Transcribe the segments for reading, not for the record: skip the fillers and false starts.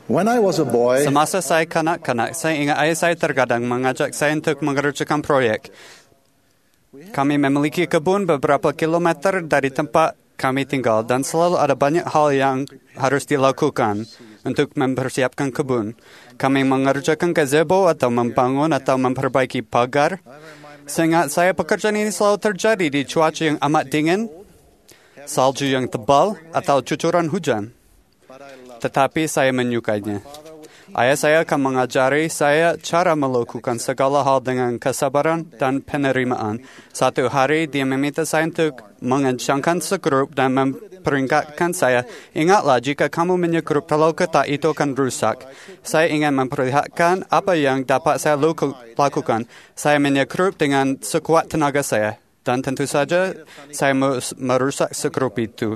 When I was a boy, Semasa saya kanak-kanak, saya ingat ayah saya terkadang mengajak saya untuk mengerjakan proyek. Kami memiliki kebun beberapa kilometer dari tempat kami tinggal dan selalu ada banyak hal yang harus dilakukan untuk mempersiapkan kebun. Kami mengerjakan gazebo atau membangun atau memperbaiki pagar. Seingat saya, pekerjaan ini selalu terjadi di cuaca yang amat dingin, salju yang tebal, atau cucuran hujan. Tetapi saya menyukainya. Ayah saya akan mengajari saya cara melakukan segala hal dengan kesabaran dan penerimaan. Satu hari, dia meminta saya untuk mengencangkan skrup dan memperingatkan saya, ingatlah jika kamu menyekrup terlalu ketat, itu akan rusak. Saya ingin memperlihatkan apa yang dapat saya lakukan. Saya menyekrup dengan sekuat tenaga saya. Dan tentu saja, saya merusak skrup itu.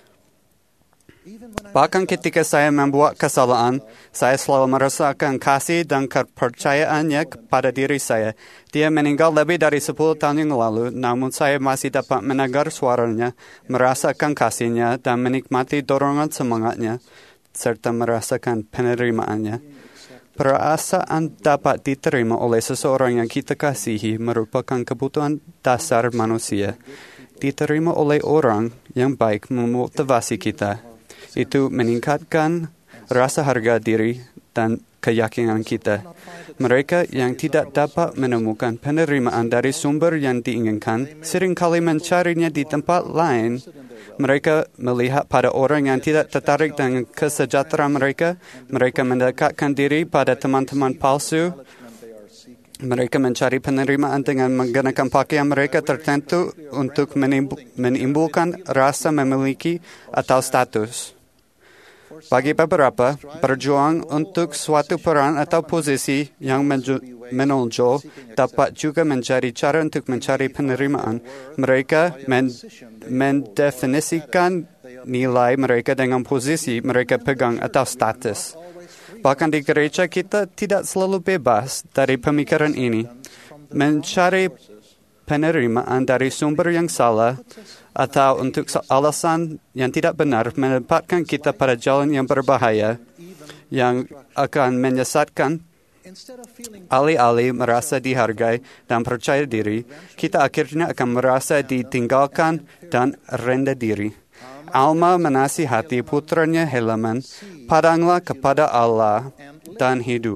Bahkan ketika saya membuat kesalahan, saya selalu merasakan kasih dan kepercayaannya kepada diri saya. Dia meninggal lebih dari 10 tahun yang lalu, namun saya masih dapat mendengar suaranya, merasakan kasihnya, dan menikmati dorongan semangatnya, serta merasakan penerimaannya. Perasaan dapat diterima oleh seseorang yang kita kasihi merupakan kebutuhan dasar manusia. Diterima oleh orang yang baik memotivasi kita. Itu meningkatkan rasa harga diri dan keyakinan kita. Mereka yang tidak dapat menemukan penerimaan dari sumber yang diinginkan, seringkali mencarinya di tempat lain. Mereka melihat pada orang yang tidak tertarik dengan kesejahteraan mereka. Mereka mendekatkan diri pada teman-teman palsu. Mereka mencari penerimaan dengan menggunakan pakaian mereka tertentu untuk menimbulkan rasa memiliki atau status. Bagi beberapa, berjuang untuk suatu peran atau posisi yang menonjol dapat juga menjadi cara untuk mencari penerimaan. Mereka mendefinisikan nilai mereka dengan posisi mereka pegang atau status. Bahkan di gereja kita tidak selalu bebas dari pemikiran ini. Mencari penerimaan dari sumber yang salah atau untuk alasan yang tidak benar menempatkan kita pada jalan yang berbahaya yang akan menyesatkan. Alih-alih merasa dihargai dan percaya diri, kita akhirnya akan merasa ditinggalkan dan rendah diri. Alma menasihati putranya Helaman, padanglah kepada Allah dan hidup.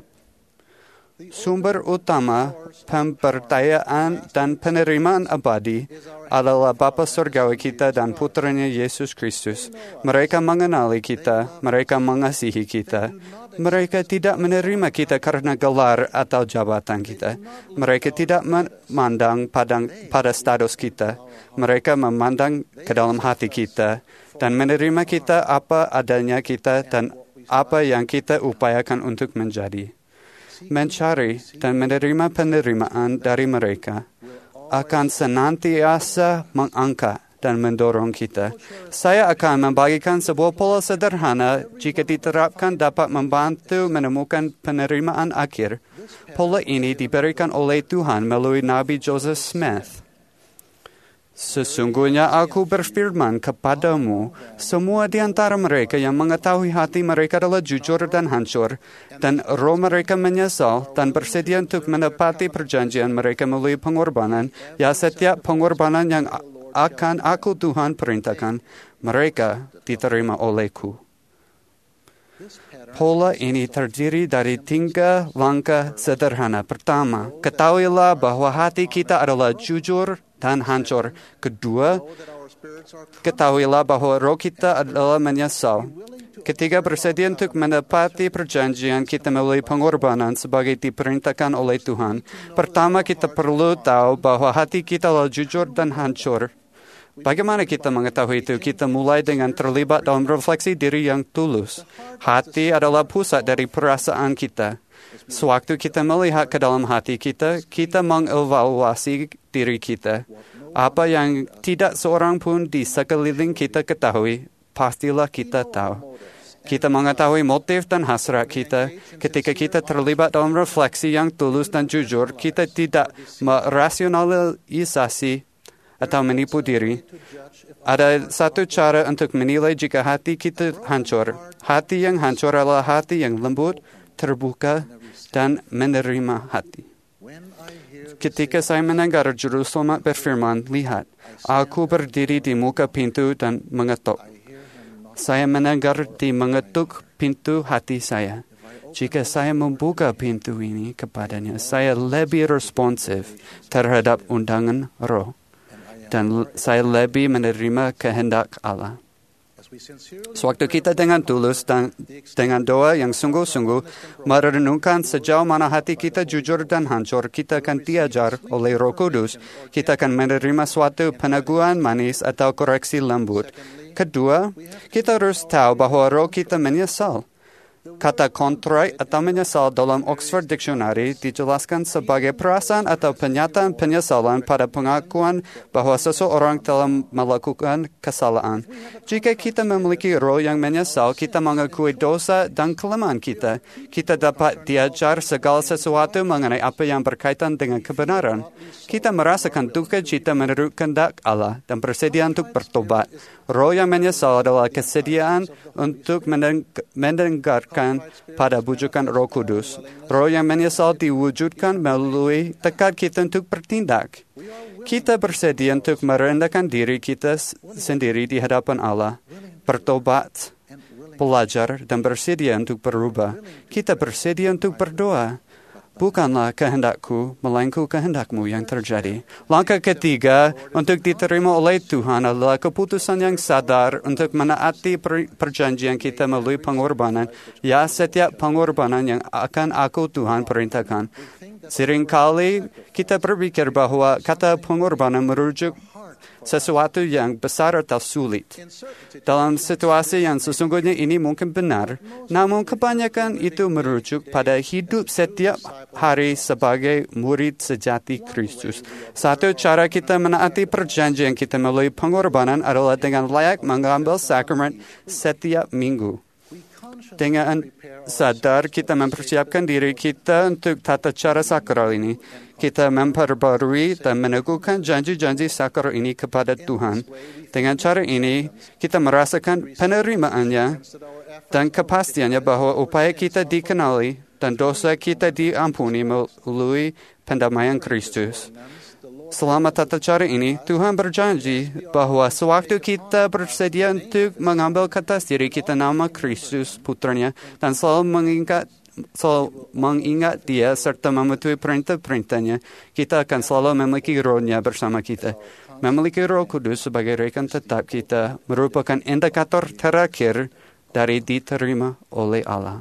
Sumber utama pemberdayaan dan penerimaan abadi adalah Bapa Surgawi kita dan Putranya Yesus Kristus. Mereka mengenali kita, mereka mengasihi kita. Mereka tidak menerima kita karena gelar atau jabatan kita. Mereka tidak memandang pada status kita. Mereka memandang ke dalam hati kita dan menerima kita apa adanya kita dan apa yang kita upayakan untuk menjadi. Mencari dan menerima penerimaan dari mereka akan senantiasa mengangkat dan mendorong kita. Saya akan membagikan sebuah pola sederhana jika diterapkan dapat membantu menemukan penerimaan akhir. Pola ini diberikan oleh Tuhan melalui Nabi Joseph Smith. Sesungguhnya aku berfirman kepadamu, semua di antara mereka yang mengetahui hati mereka adalah jujur dan hancur, dan roh mereka menyesal dan bersedia untuk menepati perjanjian mereka melalui pengorbanan, ya setiap pengorbanan yang akan aku Tuhan perintahkan, mereka diterima olehku. Pola ini terdiri dari 3 langkah sederhana. Pertama, ketahuilah bahwa hati kita adalah jujur dan hancur. Kedua, ketahuilah bahwa roh kita adalah menyesal. Ketiga, bersedia untuk menepati perjanjian kita melalui pengorbanan sebagai diperintahkan oleh Tuhan. Pertama, kita perlu tahu bahwa hati kita adalah jujur dan hancur. Bagaimana kita mengetahui itu? Kita mulai dengan terlibat dalam refleksi diri yang tulus. Hati adalah pusat dari perasaan kita. Sewaktu kita melihat ke dalam hati kita, kita mengevaluasi diri kita. Apa yang tidak seorang pun di sekeliling kita ketahui, pastilah kita tahu. Kita mengetahui motif dan hasrat kita. Ketika kita terlibat dalam refleksi yang tulus dan jujur, kita tidak merasionalisasi atau menipu diri. Ada satu cara untuk menilai jika hati kita hancur. Hati yang hancur adalah hati yang lembut, terbuka, dan menerima hati. Ketika saya mendengar Juru Selamat berfirman, "Lihat, aku berdiri di muka pintu dan mengetuk." Saya mendengar di mengetuk pintu hati saya. Jika saya membuka pintu ini kepadanya, saya lebih responsif terhadap undangan roh. Dan saya lebih menerima kehendak Allah. Sewaktu kita dengan tulus dan dengan doa yang sungguh-sungguh merenungkan sejauh mana hati kita jujur dan hancur, kita akan diajar oleh Roh Kudus. Kita akan menerima suatu peneguhan manis atau koreksi lembut. Kedua, kita harus tahu bahwa roh kita menyesal. Kata contrite atau menyesal dalam Oxford Dictionary dijelaskan sebagai perasaan atau penyataan penyesalan pada pengakuan bahwa seseorang telah melakukan kesalahan. Jika kita memiliki roh yang menyesal, kita mengakui dosa dan kelemahan kita. Kita dapat diajar segala sesuatu mengenai apa yang berkaitan dengan kebenaran. Kita merasakan duka cita menurut kehendak Allah dan bersedia untuk bertobat. Roh yang menyesal adalah kesediaan untuk mendengarkan pada bujukan Roh Kudus. Roh yang menyesal diwujudkan melalui tekad kita untuk bertindak. Kita bersedia untuk merendahkan diri kita sendiri di hadapan Allah, bertobat, belajar, dan bersedia untuk berubah. Kita bersedia untuk berdoa. Bukanlah kehendakku, melainkan kehendakmu yang terjadi. Langkah ketiga untuk diterima oleh Tuhan adalah keputusan yang sadar untuk menaati perjanjian kita melalui pengorbanan. Ya, setiap pengorbanan yang akan aku Tuhan perintahkan. Seringkali kita berpikir bahwa kata pengorbanan merujuk sesuatu yang besar atau sulit. Dalam situasi yang sesungguhnya ini mungkin benar, namun kebanyakan itu merujuk pada hidup setiap hari sebagai murid sejati Kristus. Satu cara kita menaati perjanjian kita melalui pengorbanan adalah dengan layak mengambil sakramen setiap minggu. Dengan sadar kita mempersiapkan diri kita untuk tata cara sakral ini. Kita memperbarui dan meneguhkan janji-janji sakral ini kepada Tuhan. Dengan cara ini, kita merasakan penerimaannya dan kepastiannya bahwa upaya kita dikenali dan dosa kita diampuni melalui pendamaian Kristus. Selama tata cara ini, Tuhan berjanji bahwa sewaktu kita bersedia untuk mengambil ke atas diri kita nama Kristus putranya dan selalu mengingat dia serta mematuhi perintah-perintahnya, kita akan selalu memiliki rohnya bersama kita. Memiliki Roh Kudus sebagai rekan tetap kita merupakan indikator terakhir dari diterima oleh Allah.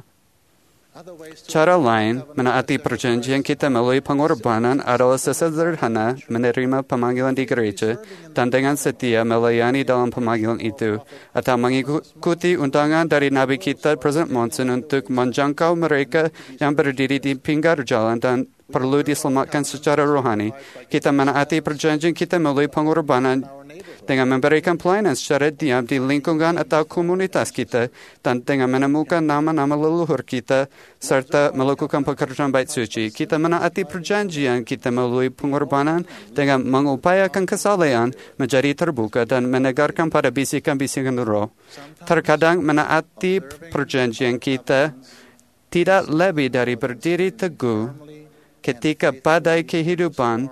Cara lain menaati perjanjian kita melalui pengorbanan adalah sesederhana menerima pemanggilan di gereja dan dengan setia melayani dalam pemanggilan itu, atau mengikuti undangan dari Nabi kita, President Monson, untuk menjangkau mereka yang berdiri di pinggir jalan dan perlu diselamatkan secara rohani. Kita menaati perjanjian kita melalui pengorbanan dengan memberikan pelayanan secara diam di lingkungan atau komunitas kita dan dengan menemukan nama-nama leluhur kita serta melakukan pekerjaan bait suci. Kita menaati perjanjian kita melalui pengorbanan dengan mengupayakan kesalehan menjadi terbuka dan mendengarkan pada bisikan-bisikan roh. Terkadang menaati perjanjian kita tidak lebih dari berdiri teguh ketika badai kehidupan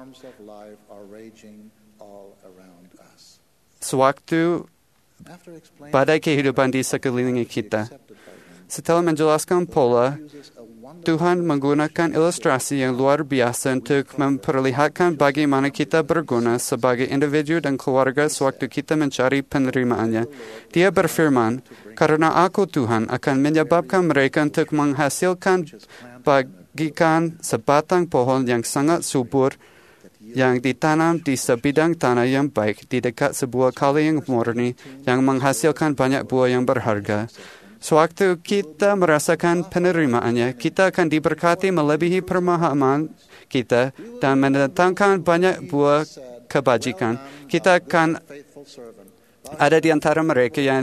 sewaktu badai kehidupan di sekeliling kita. Setelah menjelaskan pola, Tuhan menggunakan ilustrasi yang luar biasa untuk memperlihatkan bagaimana kita berguna sebagai individu dan keluarga sewaktu kita mencari penerimaannya. Dia berfirman, "Karena aku Tuhan akan menyebabkan mereka untuk menghasilkan bagikan sebatang pohon yang sangat subur yang ditanam di sebidang tanah yang baik di dekat sebuah kali yang murni yang menghasilkan banyak buah yang berharga." Sewaktu kita merasakan penerimaannya, kita akan diberkati melebihi pemahaman kita dan mendatangkan banyak buah kebajikan. Kita akan ada di antara mereka yang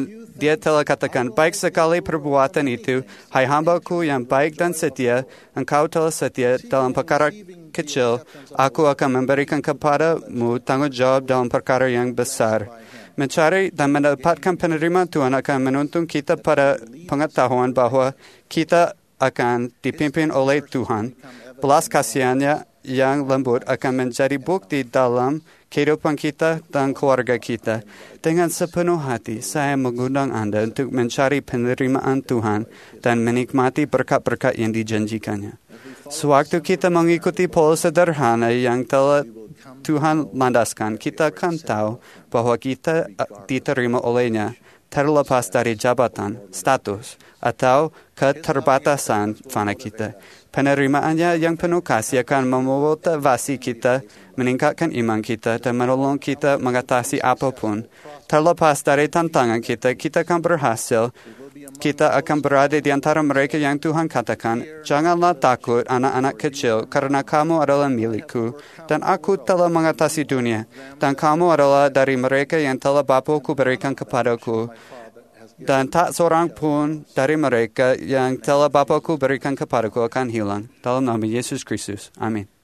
Dia telah katakan, baik sekali perbuatan itu, hai hamba-Ku yang baik dan setia, engkau telah setia dalam perkara kecil, aku akan memberikan kepadamu tanggung jawab dalam perkara yang besar. Mencari dan mendapatkan penerimaan Tuhan akan menuntun kita pada pengetahuan bahwa kita akan dipimpin oleh Tuhan. Belas kasihannya yang lembut akan menjadi bukti dalam kehidupan kita dan keluarga kita. Dengan sepenuh hati, saya mengundang Anda untuk mencari penerimaan Tuhan dan menikmati berkat-berkat yang dijanjikannya. Sewaktu kita mengikuti pola sederhana yang telah Tuhan landaskan, kita akan tahu bahwa kita diterima olehnya, terlepas dari jabatan, status, atau keterbatasan fana kita. Penerimaannya yang penuh kasih akan memotivasi kita, meningkatkan iman kita, dan menolong kita mengatasi apapun. Terlepas dari tantangan kita akan berhasil. Kita akan berada di antara mereka yang Tuhan katakan, janganlah takut anak-anak kecil, karena kamu adalah milikku, dan aku telah mengatasi dunia, dan kamu adalah dari mereka yang telah Bapa-Ku berikan kepadaku. Dan tak seorang pun dari mereka yang telah Bapa-Ku berikan kepadaku akan hilang. Dalam nama Yesus Kristus. Amin.